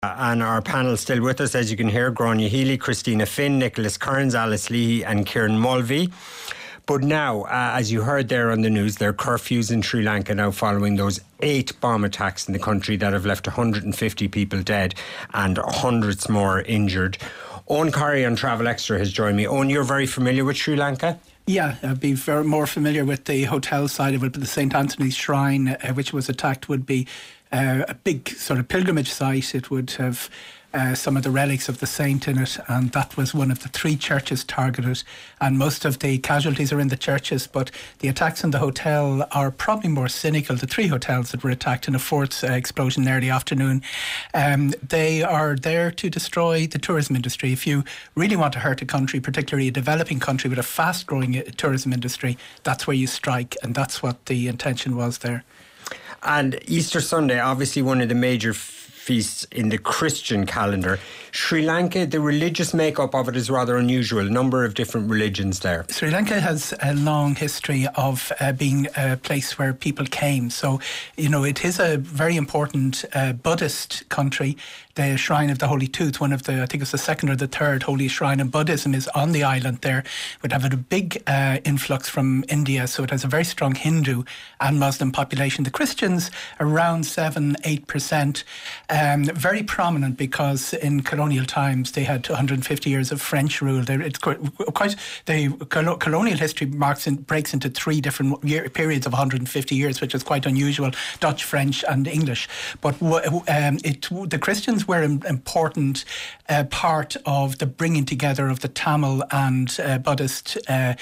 And our panel still with us, as you can hear: Gráinne Healy, Christina Finn, Nicholas Kearns, Alice Leahy and Kieran Mulvey. But now, as you heard there on the news, there are curfews in Sri Lanka now following those 8 bomb attacks in the country that have left 150 people dead and hundreds more injured. Owen Corry on Travel Extra has joined me. Owen, you're very familiar with Sri Lanka? Yeah, I'd be more familiar with the hotel side of it, but the St. Anthony's Shrine, which was attacked, would be a big sort of pilgrimage site. It would have some of the relics of the saint in it, and that was one of the 3 churches targeted, and most of the casualties are in the churches, but the attacks in the hotel are probably more cynical. The 3 hotels that were attacked in a 4th explosion in early afternoon, they are there to destroy the tourism industry. If you really want to hurt a country, particularly a developing country with a fast growing tourism industry, that's where you strike, and that's what the intention was there. And Easter Sunday, obviously one of the major feasts in the Christian calendar. Sri Lanka, the religious makeup of it is rather unusual. A number of different religions there. Sri Lanka has a long history of being a place where people came. So, it is a very important Buddhist country. The Shrine of the Holy Tooth, one of the, I think it's the 2nd or the 3rd holiest shrine in Buddhism, is on the island there. Would have a big influx from India, so it has a very strong Hindu and Muslim population. The Christians, around 7-8%. Very prominent because in colonial times they had 250 years of French rule. It's quite the colonial history breaks into 3 different periods of 150 years, which is quite unusual: Dutch, French, and English. But the Christians were an important part of the bringing together of the Tamil and Buddhist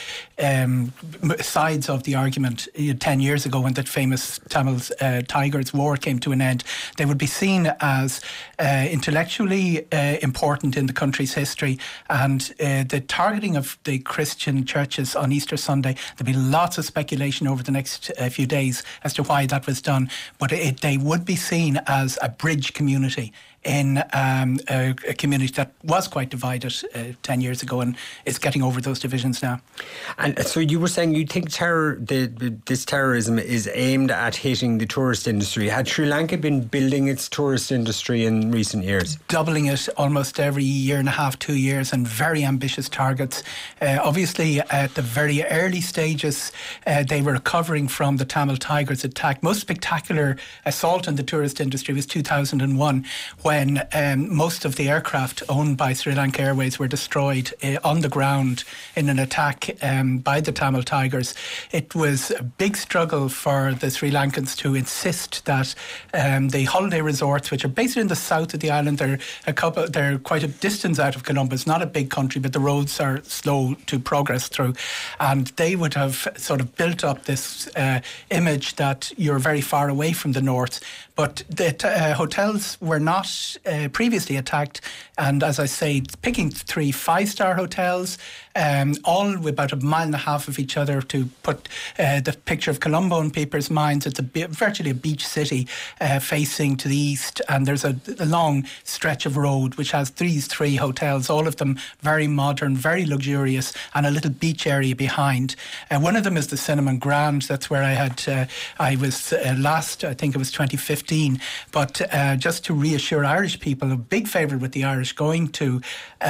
sides of the argument. 10 years ago, when that famous Tamil Tigers War came to an end, they would be seen as intellectually important in the country's history, and the targeting of the Christian churches on Easter Sunday, there'll be lots of speculation over the next few days as to why that was done, but they would be seen as a bridge community in a community that was quite divided 10 years ago and is getting over those divisions now. And so you were saying you think this terrorism is aimed at hitting the tourist industry. Had Sri Lanka been building its tourist industry in recent years? Doubling it almost every year and a half, 2 years, and very ambitious targets. Obviously, at the very early stages, they were recovering from the Tamil Tigers attack. Most spectacular assault on the tourist industry was 2001, when most of the aircraft owned by Sri Lanka Airways were destroyed on the ground in an attack by the Tamil Tigers. It was a big struggle for the Sri Lankans to insist that the holiday resorts, which are based in the south of the island, they're quite a distance out of Colombo. It's not a big country, but the roads are slow to progress through. And they would have sort of built up this image that you're very far away from the north. But the hotels were not previously attacked, and as I say, picking 3 5-star hotels, all with about 1.5 miles of each other to put the picture of Colombo in people's minds. It's virtually a beach city facing to the east, and there's a long stretch of road which has these 3 hotels, all of them very modern, very luxurious, and a little beach area behind. One of them is the Cinnamon Grand. That's where I was last, I think it was 2015. But just to reassure Irish people, a big favourite with the Irish going to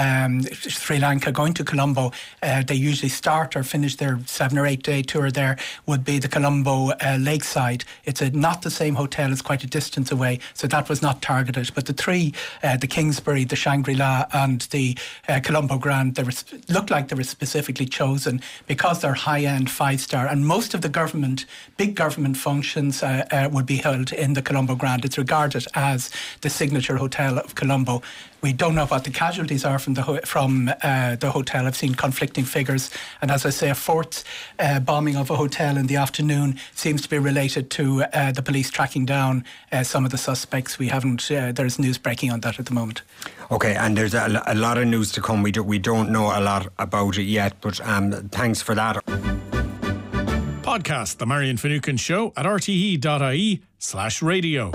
Sri Lanka, going to Colombo, they usually start or finish their 7 or 8 day tour there, would be the Colombo lakeside. It's not the same hotel, it's quite a distance away, so that was not targeted. But the 3, the Kingsbury, the Shangri-La and the Colombo Grand, looked like they were specifically chosen because they're high-end 5-star, and most of the big government functions would be held in the Colombo Grand. It's regarded as the signature hotel of Colombo. We don't know what the casualties are from the hotel. I've seen conflicting figures, and as I say, a 4th bombing of a hotel in the afternoon seems to be related to the police tracking down some of the suspects. We haven't. There's news breaking on that at the moment. Okay, and there's a lot of news to come. We don't know a lot about it yet, but thanks for that. Podcast The Marion Finucane Show at rte.ie/radio.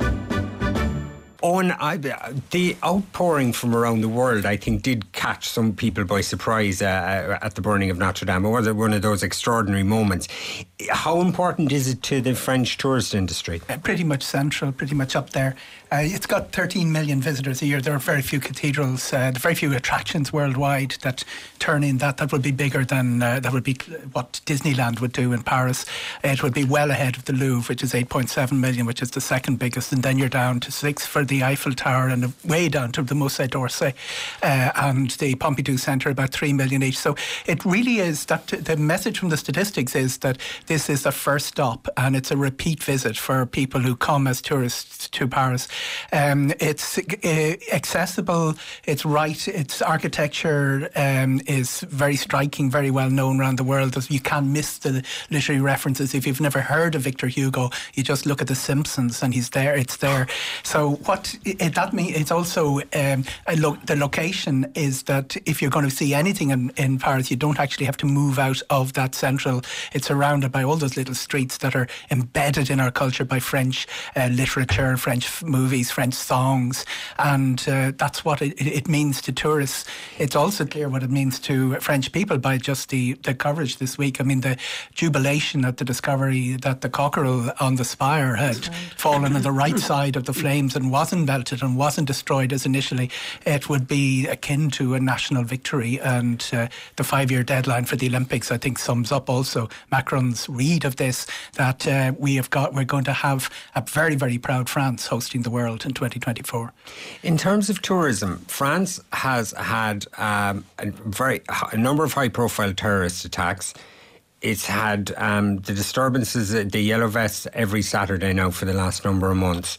Owen, the outpouring from around the world, I think, did catch some people by surprise at the burning of Notre Dame. It was one of those extraordinary moments. How important is it to the French tourist industry? Pretty much central, pretty much up there. It's got 13 million visitors a year. There are very few cathedrals, very few attractions worldwide that turn in that. That would be bigger than, that would be what Disneyland would do in Paris. It would be well ahead of the Louvre, which is 8.7 million, which is the second biggest. And then you're down to 6 for the Eiffel Tower and way down to the Musée d'Orsay and the Pompidou Centre, about 3 million each. So it really is that the message from the statistics is that this is the first stop and it's a repeat visit for people who come as tourists to Paris. It's accessible, it's right, its architecture is very striking, very well known around the world. You can't miss the literary references. If you've never heard of Victor Hugo, you just look at The Simpsons and he's there, it's there. So what that means, it's also the location is that if you're going to see anything in Paris, you don't actually have to move out of that central. It's surrounded by all those little streets that are embedded in our culture by French literature, French movies, French songs, and that's what it means to tourists. It's also clear what it means to French people by just the coverage this week. I mean, the jubilation at the discovery that the cockerel on the spire had fallen on the right side of the flames and wasn't melted and wasn't destroyed as initially. It would be akin to a national victory, and the 5-year deadline for the Olympics, I think, sums up also Macron's read of this, that we're going to have a very, very proud France hosting the world in 2024. In terms of tourism, France has had a number of high-profile terrorist attacks. It's had the disturbances, the yellow vests every Saturday now for the last number of months.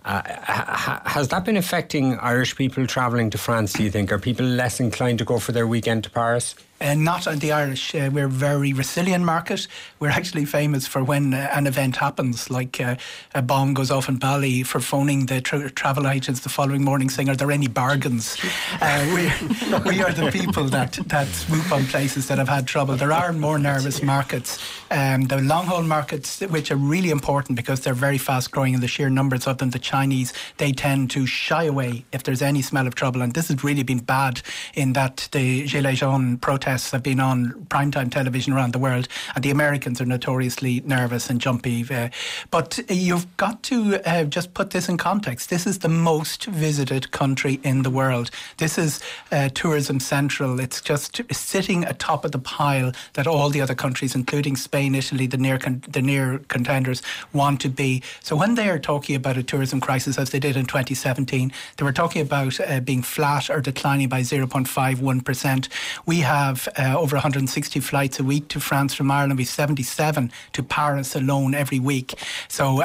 Has that been affecting Irish people travelling to France, do you think? Are people less inclined to go for their weekend to Paris? Not on the Irish. We're a very resilient market. We're actually famous for when an event happens, like a bomb goes off in Bali, for phoning the travel agents the following morning saying, are there any bargains? We are the people that swoop on places that have had trouble. There are more nervous markets. The long-haul markets, which are really important because they're very fast-growing and the sheer numbers of them, the Chinese, they tend to shy away if there's any smell of trouble. And this has really been bad in that the Gilets jaunes protests have been on primetime television around the world, and the Americans are notoriously nervous and jumpy. But you've got to just put this in context. This is the most visited country in the world. This is tourism central. It's just sitting atop of the pile that all the other countries, including Spain, Italy, the near contenders, want to be. So when they are talking about a tourism crisis, as they did in 2017, they were talking about being flat or declining by 0.51%. We have over 160 flights a week to France from Ireland. We've 77 to Paris alone every week. So,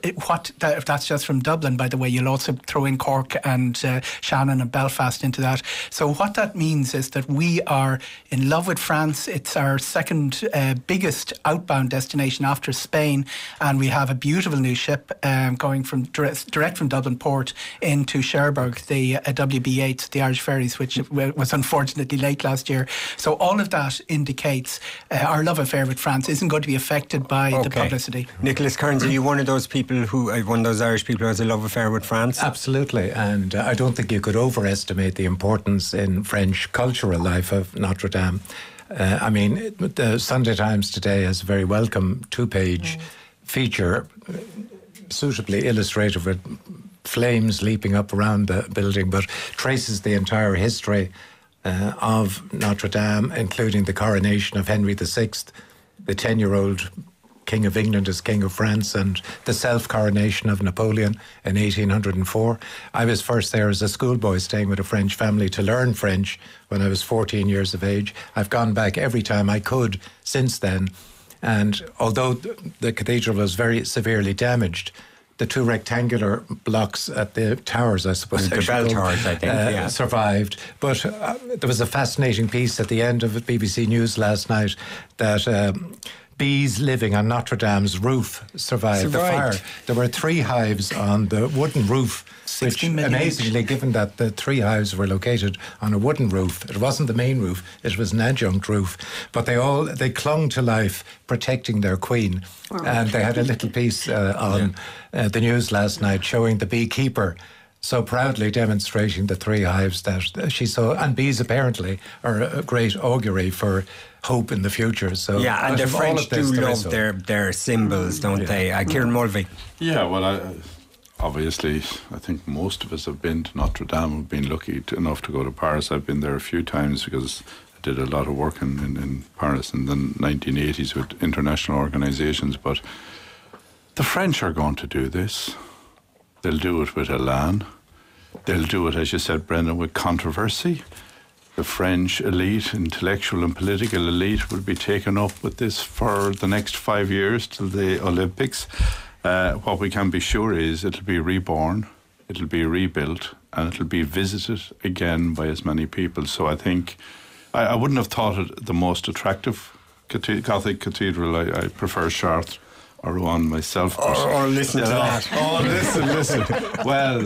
that's just from Dublin, by the way. You'll also throw in Cork and Shannon and Belfast into that. So what that means is that we are in love with France. It's our second biggest outbound destination after Spain, and we have a beautiful new ship going from direct from Dublin Port into Cherbourg, the WB8, the Irish Ferries, which was unfortunately late last year. So all of that indicates our love affair with France isn't going to be affected by the publicity. Nicholas Kearns, are you one of those people one of those Irish people who has a love affair with France? Absolutely, and I don't think you could overestimate the importance in French cultural life of Notre Dame. I mean, the Sunday Times today has a very welcome 2-page feature, suitably illustrated with flames leaping up around the building, but traces the entire history of Notre Dame, including the coronation of Henry VI, the 10-year-old King of England as King of France, and the self-coronation of Napoleon in 1804. I was first there as a schoolboy staying with a French family to learn French when I was 14 years of age. I've gone back every time I could since then, and although the cathedral was very severely damaged, the 2 rectangular blocks at the towers, I suppose, the bell towers, I think, survived. But there was a fascinating piece at the end of BBC News last night that bees living on Notre Dame's roof survived the fire. There were 3 hives on the wooden roof, which amazingly, given that the 3 hives were located on a wooden roof, it wasn't the main roof, it was an adjunct roof, but they clung to life, protecting their queen. And they had a little piece on the news last night showing the beekeeper so proudly demonstrating the 3 hives that she saw. And bees apparently are a great augury for hope in the future. So yeah, and the French do love their symbols, don't they? Kieran Mulvey. Yeah, well, obviously, I think most of us have been to Notre Dame. We've been lucky enough to go to Paris. I've been there a few times because I did a lot of work in Paris in the 1980s with international organisations. But the French are going to do this. They'll do it with elan. They'll do it, as you said, Brendan, with controversy. The French elite, intellectual and political elite, will be taken up with this for the next 5 years till the Olympics. What we can be sure is it'll be reborn, it'll be rebuilt, and it'll be visited again by as many people. So I think I wouldn't have thought it the most attractive Gothic cathedral. I prefer Chartres or Rouen myself. Or listen to that. Oh, listen. Well,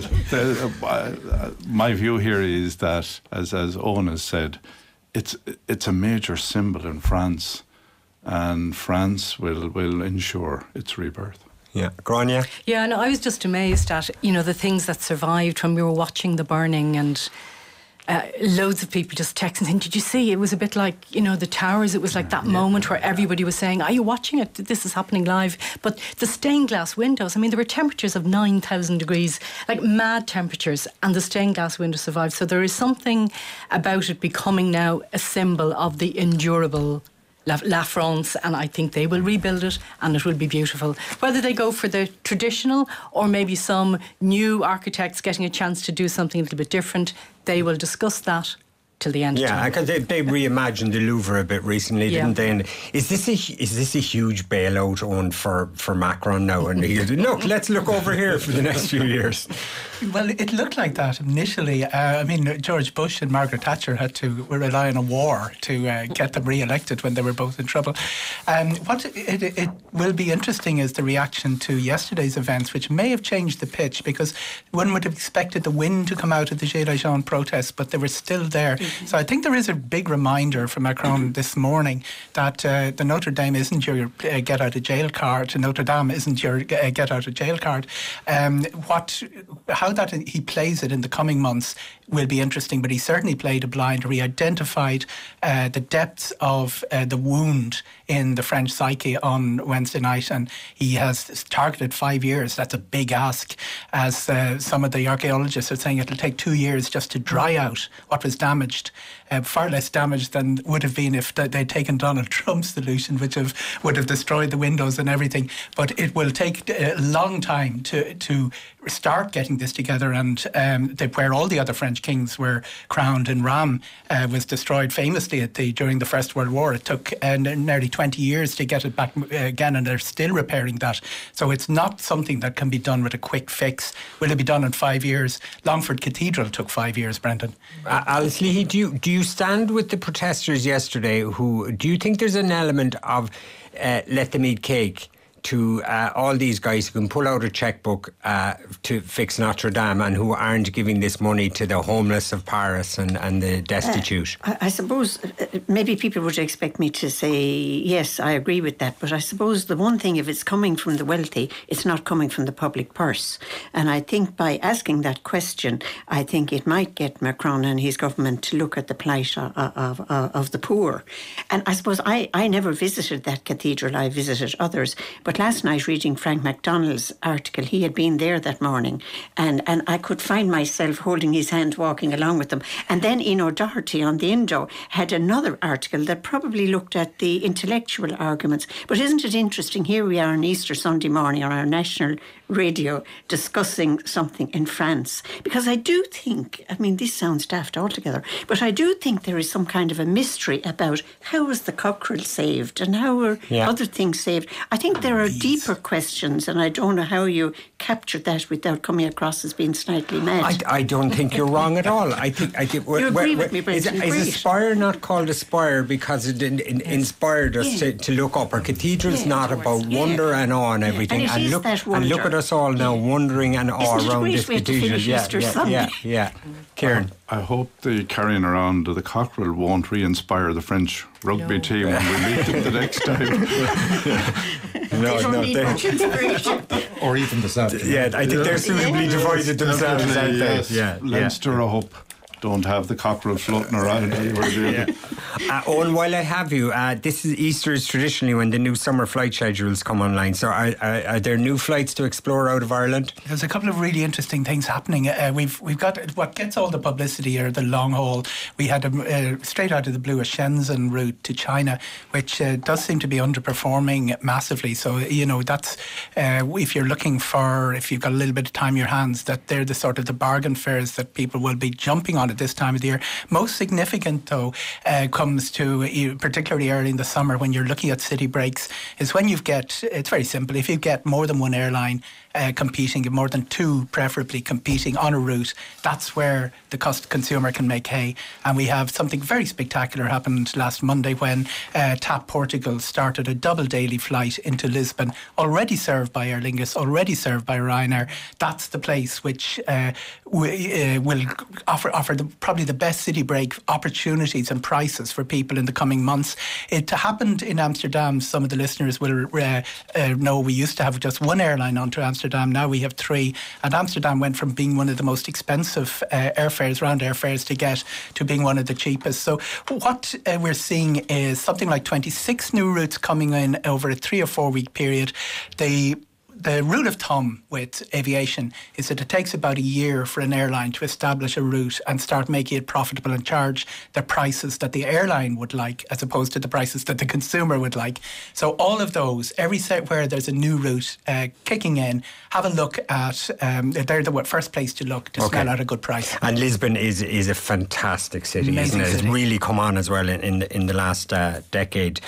my view here is that, as Owen has said, it's a major symbol in France, and France will ensure its rebirth. Yeah, Grania? Yeah, no, I was just amazed at, the things that survived when we were watching the burning, and loads of people just texting saying, did you see? It was a bit like, the towers. It was like that moment where everybody was saying, are you watching it? This is happening live. But the stained glass windows, there were temperatures of 9,000 degrees, like mad temperatures, and the stained glass windows survived. So there is something about it becoming now a symbol of the endurable La France, and I think they will rebuild it and it will be beautiful. Whether they go for the traditional or maybe some new architects getting a chance to do something a little bit different, they will discuss that till the end of time. Yeah, because they reimagined the Louvre a bit recently, didn't they? And is this a huge bailout owned for Macron now? And he goes, look, let's look over here for the next few years. Well, it looked like that initially. George Bush and Margaret Thatcher had to rely on a war to get them re-elected when they were both in trouble. What it will be interesting is the reaction to yesterday's events, which may have changed the pitch, because one would have expected the wind to come out of the Gilets jaunes protests, but they were still there. Mm-hmm. So I think there is a big reminder from Macron this morning that the Notre Dame isn't your get out of jail card. Notre Dame isn't your get out of jail card. How that he plays it in the coming months will be interesting, but he certainly played a blind. He identified the depths of the wound in the French psyche on Wednesday night, and he has targeted 5 years. That's a big ask, as some of the archaeologists are saying it'll take 2 years just to dry out what was damaged, far less damage than would have been if they'd taken Donald Trump's solution, which would have destroyed the windows and everything. But it will take a long time to start getting this together, and where all the other French kings were crowned, and Rheims was destroyed famously during the First World War. It took nearly 20 years to get it back again, and they're still repairing that. So it's not something that can be done with a quick fix. Will it be done in 5 years? Longford Cathedral took 5 years, Brendan. Alice Leahy, do you stand with the protesters yesterday? Do you think there's an element of let them eat cake to all these guys who can pull out a checkbook to fix Notre Dame and who aren't giving this money to the homeless of Paris and the destitute? I suppose maybe people would expect me to say, yes, I agree with that. But I suppose the one thing, if it's coming from the wealthy, it's not coming from the public purse. And I think by asking that question, I think it might get Macron and his government to look at the plight of the poor. And I suppose I never visited that cathedral. I visited others. But last night, reading Frank MacDonald's article, he had been there that morning, and I could find myself holding his hand, walking along with them. And then Eno Doherty on the Indo had another article that probably looked at the intellectual arguments. But isn't it interesting? Here we are on Easter Sunday morning on our national radio discussing something in France. Because I do think, this sounds daft altogether, but I do think there is some kind of a mystery about how was the cockerel saved and how were other things saved. I think there are deeper questions, and I don't know how you captured that without coming across as being slightly mad. I don't think you're wrong at all. I think you agree with me, Brendan. Is Aspire not called Aspire because it inspired us to look up? Our cathedral's not about wonder and awe and everything. And look at us all now wondering and awe around this cathedral. Yeah. Kieran, I hope the carrying around the cockerel won't re-inspire the French rugby team when we meet them the next time. They don't need much inspiration. Or even the South. Yeah, I think they're suitably divided themselves, aren't they? Yes. Leinster, I hope. don't have the cockerel floating around anywhere. Owen, while I have you, this is Easter is traditionally when the new summer flight schedules come online. So are there new flights to explore out of Ireland? There's a couple of really interesting things happening. We've got what gets all the publicity are the long haul. We had straight out of the blue a Shenzhen route to China, which does seem to be underperforming massively. So that's if you're looking for, if you've got a little bit of time in your hands, that they're the sort of the bargain fares that people will be jumping on at this time of the year. Most significant though comes to particularly early in the summer when you're looking at city breaks is when it's very simple. If you get more than one airline competing, more than two preferably competing on a route, that's where the consumer can make hay. And we have something very spectacular happened last Monday when TAP Portugal started a double daily flight into Lisbon, already served by Aer Lingus, already served by Ryanair. That's the place which will offer probably the best city break opportunities and prices for people in the coming months. It happened in Amsterdam. Some of the listeners will know we used to have just one airline onto Amsterdam. Now we have three. And Amsterdam went from being one of the most expensive round airfares to get to being one of the cheapest. So what we're seeing is something like 26 new routes coming in over a 3 or 4 week period. The rule of thumb with aviation is that it takes about a year for an airline to establish a route and start making it profitable and charge the prices that the airline would like as opposed to the prices that the consumer would like. So all of those, every set where there's a new route kicking in, have a look at, they're the first place to look to smell out a good price. And Lisbon is a fantastic city, Amazing isn't it? city. It's really come on as well in the last decade.